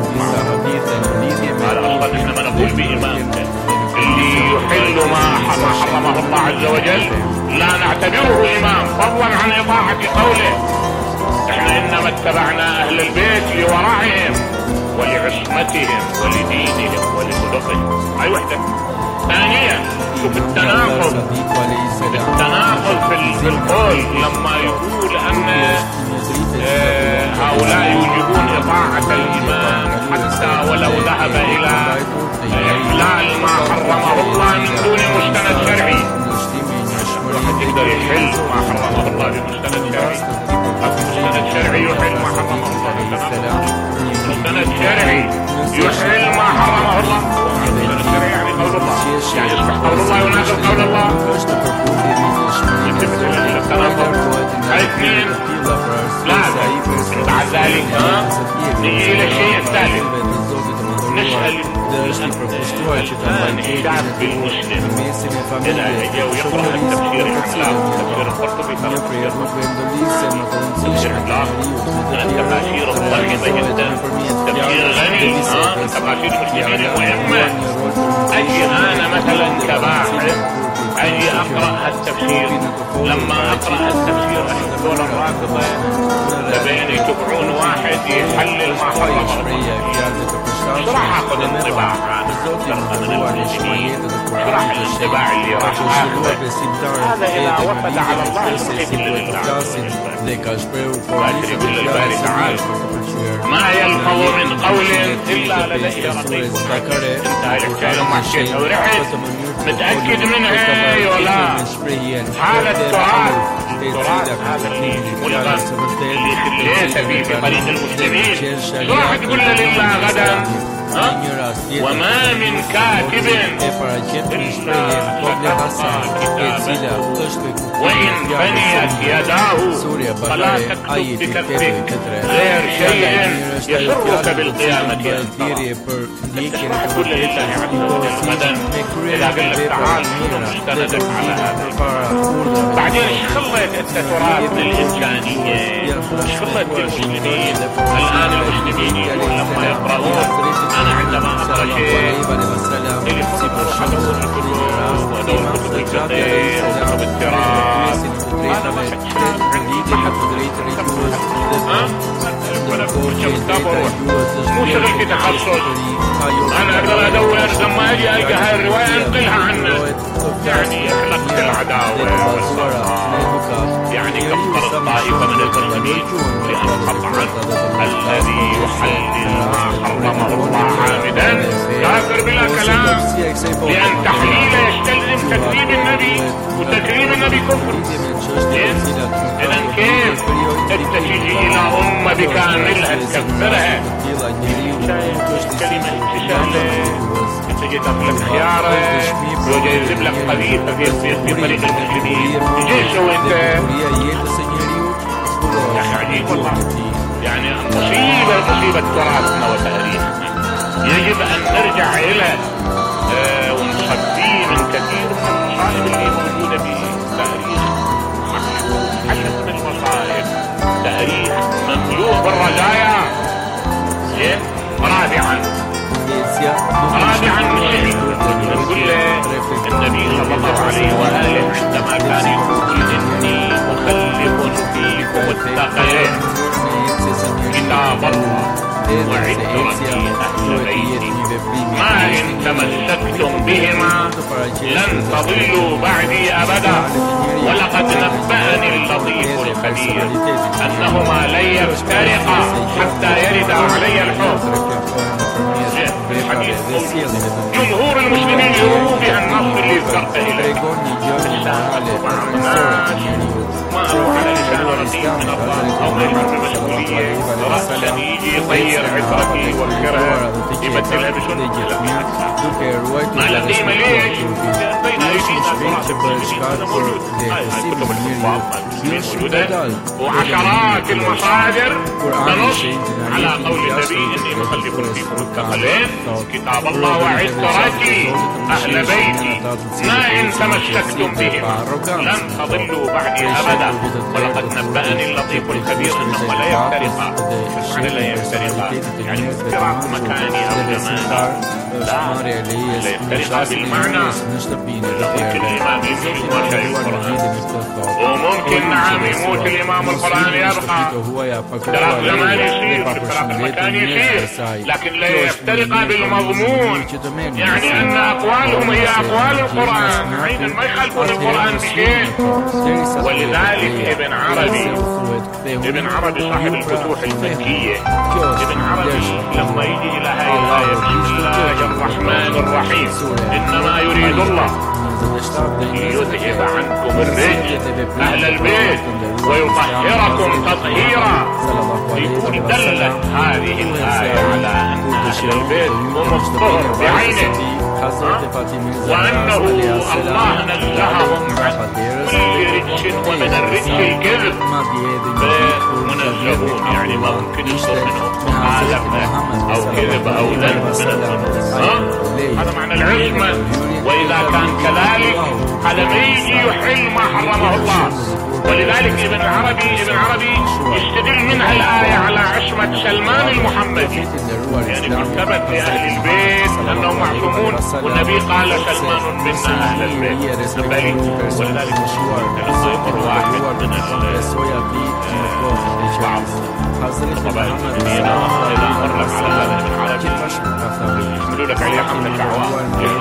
[SPEAKER 1] هذا أصلا إحنا ما نقول بإمام اللي يحل ما حرمه الله عز وجل لا نعتبره إمام فضلا عن إطاعة قوله. احنا إنما اتبعنا أهل البيت لورعهم ولعصمتهم ولدينهم ولخلقهم. هاي وحدة. ثانيا شوف التناقض، التناقض في القول لما يقول أن اه هؤلاء يجبون إطاعة الإمام حتى ولو ذهب إلى إحلال ما حرمه الله من دون مستند شرعي. واحد يقدر يحل ما حرمه الله بمستند شرعي؟ مستند شرعي يحل ما حرمه الله؟ مستند شرعي يحل ما حرمه الله؟ مستند شرعي يعني قول الله، يعني يصبح قول الله يناسب قول الله. هاي اثنين. لا بعد ذلك ها نيجي الى الشيء الثالث. نسأل الإنسان الشعب المسلم إذا أجا ويقرأ التفسير العملاق تفسير القرطبي تفسير عملاق التفاسير الضخمة جدا تفسير غني تفاسير المسلمين المهمة. أجي أنا مثلا كباحث أجي أقرأ التفسير، لما أقرأ التفسير أشوف دول الرافضة تبين يتبعون واحد يحلل ما حرم الله مش راح أخذ انطباع هذا من المسلمين، مش راح الانطباع اللي راح أخذه هذا إذا وفد على الله يحب لله. وأدري كل الباري تعالى ما يلفظ من قول إلا لديه رقيب عتيد. انتهى الحكاية وما حكيتها ورحت متأكد منها ولا هذا التراث التراث هذا اللي ملغى اللي خليته فيه في طريق المسلمين راح تقول لله غدا وما من كاتب إلا لتبقى كتابته وإن بنيت يداه فلا تكتب بكتبك غير شيء يسرك بالقيامة أنت تقول لله عز وجل غدا إذا قال لك تعال شنو مستندك على هذا. بعدين ايش خليت انت تراث الإنسانية، ايش خليت المسلمين الآن المسلمين يقول لما يقرؤون أنا عندما أقرأ شيء اللي فرصة حضرون الكتب ودور كتب الفقه وكتب التراث أنا ما حد شاب عندي ما حد ها؟ ولا كتب كتاب وروح مو شغلتي تخصص. أنا أقدر أدور لما أجي ألقى هاي الرواية أنقلها عنا يعني خلقت العداوة والصراع يعني كفر الطائفة من المسلمين لأن قطعا الذي يحلل ما حرمه الله عامدا كافر بلا كلام، لأن تحليله يستلزم تكذيب النبي وتكذيب النبي كفر. إذن كيف تتجه إلى أمة بكاملها تكفرها؟ كلمة سهلة تجي تطلق خيارة ويجيب لك قذيفة في في طريق المسلمين تجي شو انت يا أخي عجيب والله. يعني مصيبة مصيبة تراثنا وتاريخنا يجب أن نرجع إلى اه ونصفي من كثير من المصائب اللي موجودة في تاريخ حشد من المصائب تاريخ مملوء بالرزايا. رابعا رابعا نقول النبي صلى الله عليه وآله عندما كان يقول إني مخلف فيكم الثقلين كتاب الله وعترتي أهل بيتي ما إن تمسكتم بهما لن تضلوا بعدي أبدا ولقد نبأني اللطيف الخبير أنهما لن يفترقا حتى يرد علي الحكم. جمهور المسلمين يروا بها النص اللي ذكرت إليه ما أروح على لسان رصيد من الله أو ما يحب المسؤولية رأسا يجي يطير عطرتي وخيرها يبدلها بسنة ما لا قيمة ليش بين أيدينا تراث المسلمين هذا موجود. هاي كتب الحفاظ موجودة وعشرات المصادر تنص على قول النبي إني مخلف فيكم الثقلين كتاب الله وعترتي أهل بيتي ما إن تمسكتم بهما لن تضلوا بعدي أبدا ولقد نبأني اللطيف الخبير أنهما لا يفترقا. معنى لا يفترقا يعني افتراق مكاني أو زماني لا لا يفترقا بالمعنى. ممكن الإمام يمشي ما شاء القرآن وممكن نعم يموت الإمام القرآن يبقى افتراق زماني يصير افتراق المكاني يصير لكن لا يفترقا بالمضمون يعني أن أقوالهم هي أقوال القرآن عينا ما يخالفون القرآن بشيء. ولذلك ابن عربي ابن عربي صاحب الفتوح المكية ابن عربي لما يجي إلى هاي الآية بسم الله الرحمن الرحيم إنما يريد الله ليذهب عنكم الرجس أهل البيت ويطهركم تطهيرا. يقول دلت هذه الآية على أن أهل البيت هم الطهر بعينه وأنه الله نزههم عن كل رجس ومن الرجس الكذب منزهون، يعني ما ممكن يصدر منهم مخالفة أو كذب أو ذنب من الذنوب. هذا معنى العصمة. وإذا كان كذلك هذا ما يجي يحل ما حرمه الله. ولذلك ابن عربي ابن عربي يستدل منها الآية على عصمة سلمان المحمدي، يعني مرتبط لأهل البيت أنهم معصومون، والنبي قال سلمان منا أهل البيت. ولذلك الأمر واحد من الشعب طبعا المدينة إذا مر لك على هذا ابن عربي يحملوا لك عليه حمل الشعوات،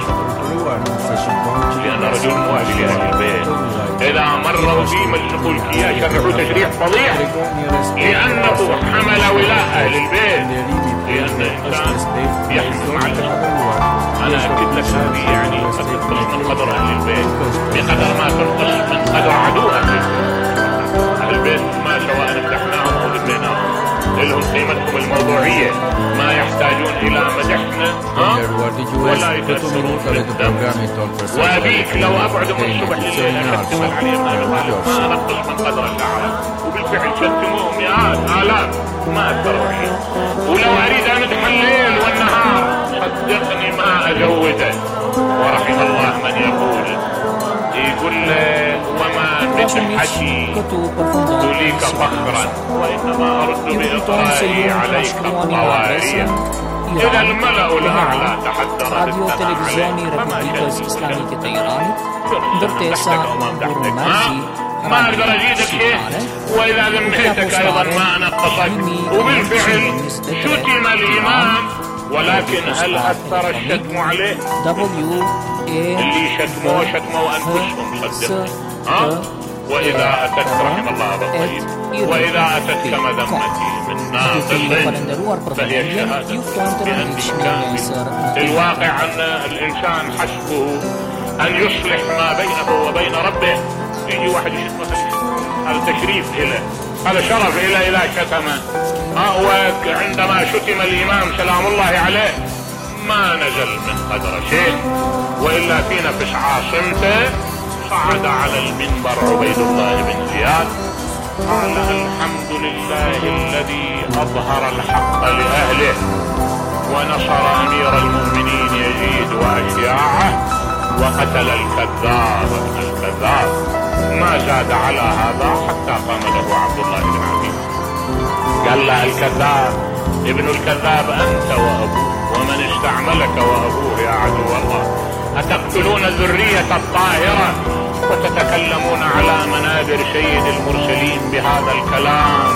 [SPEAKER 1] لأن رجل موالي لأهل البيت. إذا مروا في ملكية شرعوا تشريع فظيع لأنه حمل ولاء أهل البيت، لأن الإنسان يحمل مع الأسف. أنا أكد لك هذه يعني قد تنقص من قدر أهل البيت بقدر ما تنقص من قدر عدو أهل البيت. أهل البيت ما سواء افتحناهم أو ذبيناهم لهم قيمتهم الموضوعية، ما يحتاجون إلى مدحنا ولا يتأثرون بالدم. وأبيك لو أبعد من الصبح لليل أكتمل عليهم ما أنقص من قدر الشعراء، وبالفعل شتموهم مئات آلاف ما أثروا عليه. ولو أريد أن أدخل الليل والنهار صدقني ما أجوده. ورحم الله من يقول يقول وما مدحتي تليك فخرا وإنما أرد بإطرائي عليك الطوارئ. إذا الملأ الأعلى تحدث
[SPEAKER 2] Radio Televisioni Republika Islamike të Iranit, ndërtesa Burmasi
[SPEAKER 1] ما أقدر أزيدك شيء، وإذا ذميتك أيضا ما أنقصك. وبالفعل شتم الإمام، ولكن هل أثر الشتم عليه؟ اللي شتموه شتموا أنفسهم صدق. ها؟ وإذا أتت رحم الله أبا الطيب، وإذا أتت مذمتي من ناقص فهي الشهادة بأني كامل. الواقع أن الإنسان حسبه أن يصلح ما بينه وبين ربه. يجي واحد يشتمه هذا تشريف إله، هذا شرف إله إذا شتمه. وعندما شتم الإمام سلام الله عليه ما نزل من قدر شيء، وإلا في نفس عاصمته صعد على المنبر عبيد الله بن زياد قال الحمد لله الذي أظهر الحق لأهله ونصر أمير المؤمنين يزيد وأشياعه وقتل الكذاب ابن الكذاب. ما زاد على هذا حتى قام له عبد الله بن عبيد قال له الكذاب ابن الكذاب أنت وأبوه ومن استعملك وأبوه يا عدو الله. أتقتلون الذرية الطاهرة وتتكلمون على منابر سيد المرسلين بهذا الكلام؟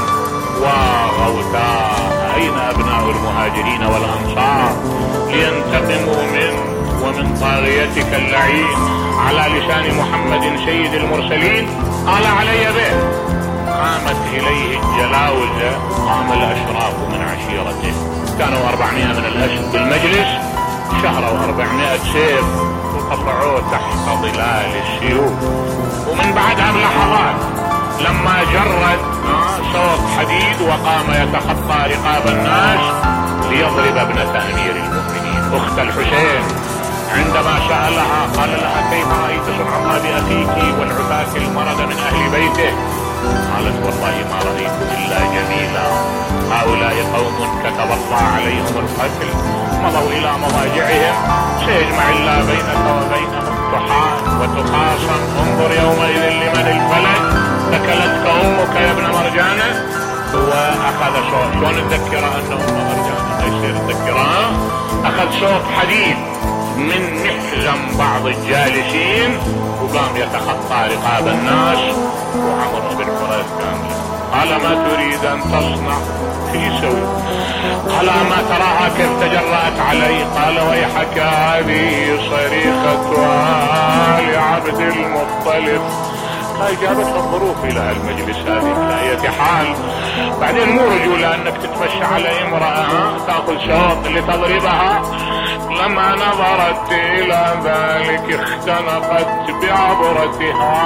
[SPEAKER 1] وغوثاء أين أبناء المهاجرين والأنصار لينتقموا منه ومن طاغيتك اللعين على لسان محمد سيد المرسلين؟ قال علي به. قامت إليه الجلاوزة، قام الأشراف من عشيرته، كانوا أربعمائة من الأسد بالمجلس، شهروا أربعمائة سيف وقطعوه تحت ظلال السيوف. ومن بعدها بلحظات لما جرد صوت حديد وقام يتخطى رقاب الناس ليضرب ابنة أمير المؤمنين أخت الحسين، عندما سألها قال لها كيف رأيت صنع الله بأخيك والعباة المرض من أهل بيته؟ قالت والله ما رأيت إلا جميلا، هؤلاء قوم كتب الله عليهم القتل مضوا إلى مضاجعهم، سيجمع الله بينك وبينهم تحان وتخاصم. انظر يومئذ لمن الفلك، ثكلتك أمك يا ابن مرجانة. وأخذ صوت، شلون تذكر أنه أم مرجانة ما يصير تذكرها؟ أخذ صوت حديد من محزم بعض الجالسين وقام يتخطى رقاب الناس. وعمر بن حريث كان قال ما تريد أن تصنع؟ في سوي. قال ما تراها كيف تجرأت علي؟ قال ويحك هذه صريخة آل عبد المطلب. فأجابتها الظروف إلى المجلس هذه على أي حال. بعدين مو رجولة أنك تتمشى على امرأة تأخذ شوط لتضربها. لما نظرت إلى ذلك اختنقت بعبرتها،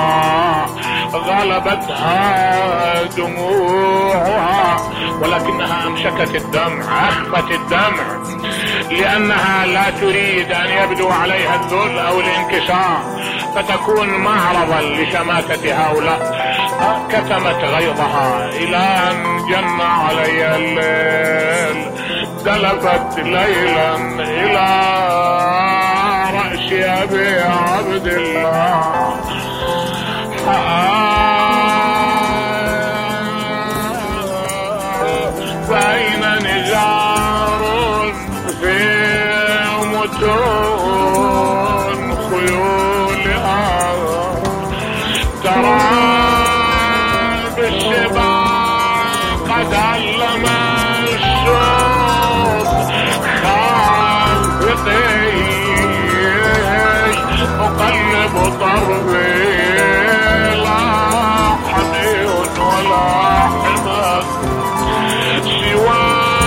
[SPEAKER 1] غلبتها دموعها، ولكنها أمسكت الدمع، أخفت الدمع، لأنها لا تريد أن يبدو عليها الذل أو الانكسار. فتكون معرضا لشماتة هؤلاء. كتمت غيظها إلى أن جن علي الليل، دلفت ليلا إلى رأس أبي عبد الله، فأين نزار في متون خيولها، ترى بالسباق قد علم الشوق خافقي، أقلب طرفي لا حمي ولا حمد سوى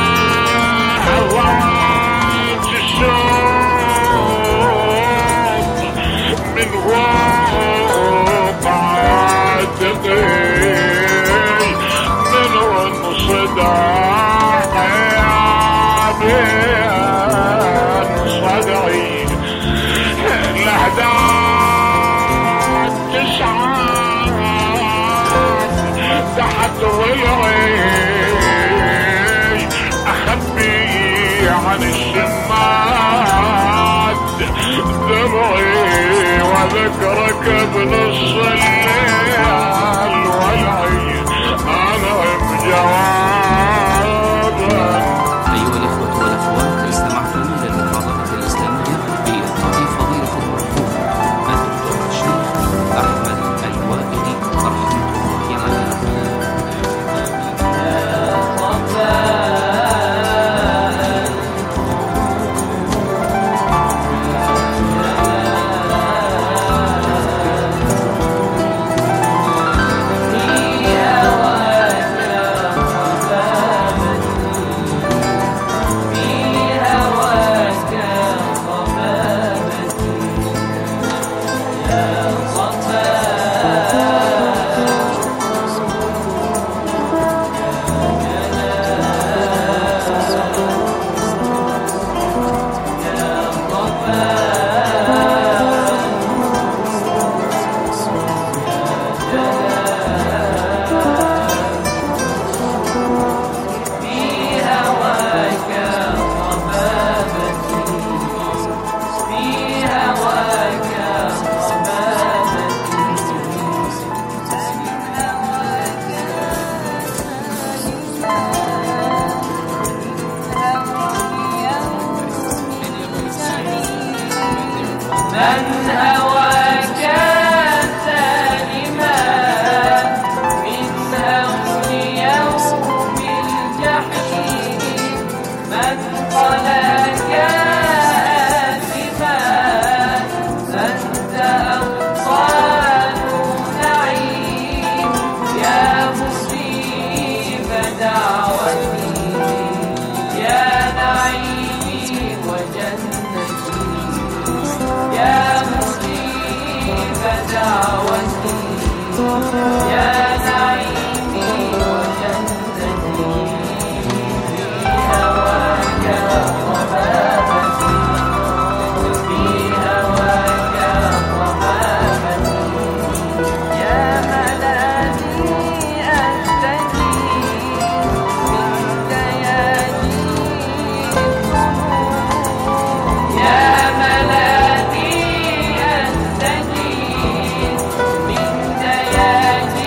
[SPEAKER 1] هوات الشوق من وقع عاتقي من صداع بين صدعي، الأحداث تسعى تحت ضلعي، أخبي عن الشمات دمعي وذكرك بنص الليل ولعي أنعم جوابا.
[SPEAKER 2] أيها الإخوة والأخوات، استمعتم إلى المحاضرة الإسلامية بإلقاء فضيلة المرحوم الدكتور الشيخ أحمد الوائلي رحمة الله عليه.
[SPEAKER 3] Yeah.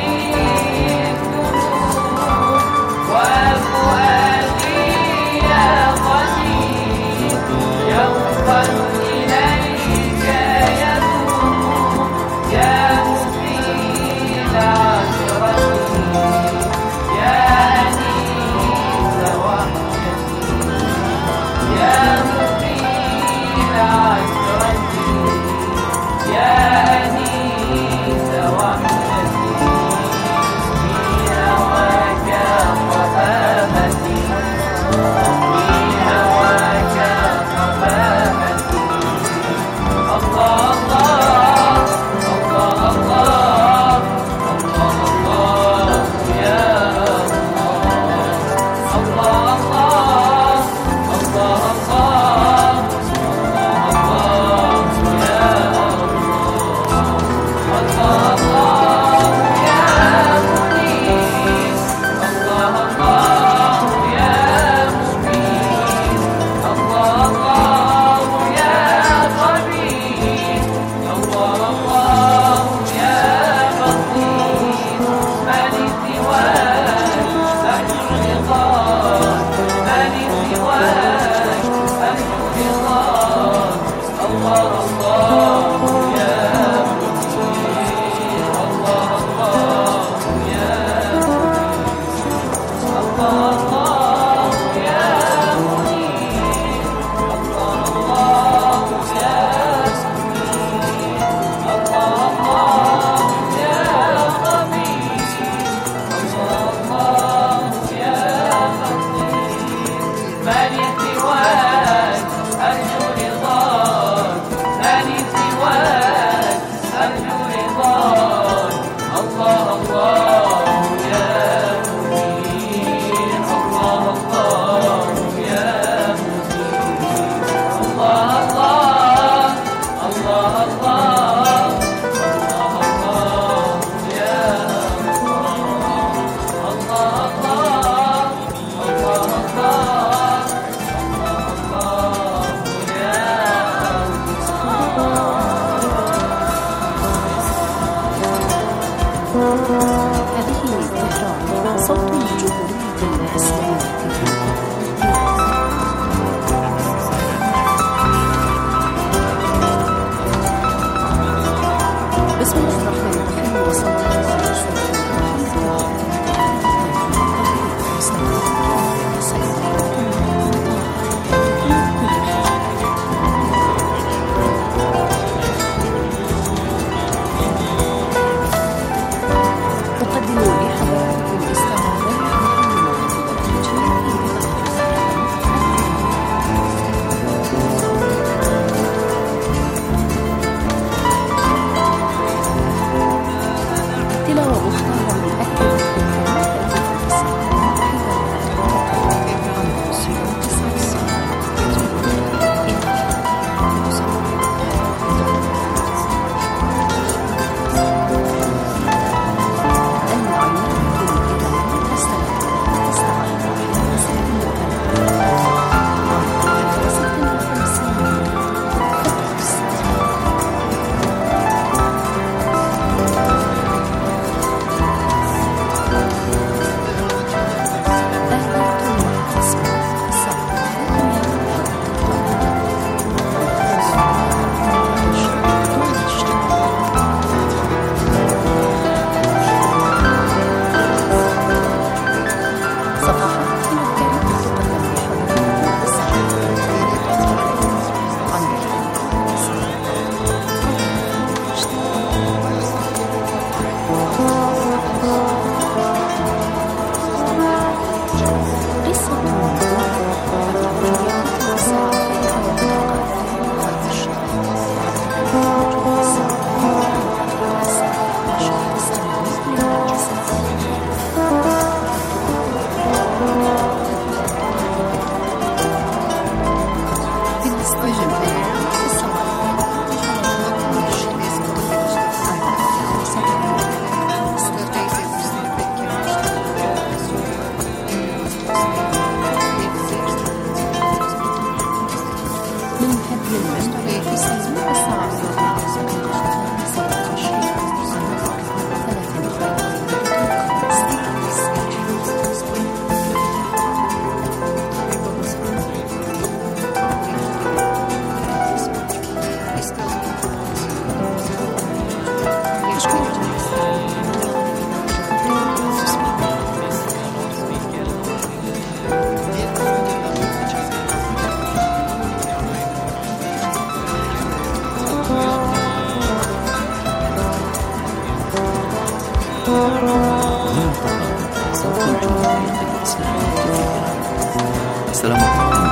[SPEAKER 2] السلام عليكم.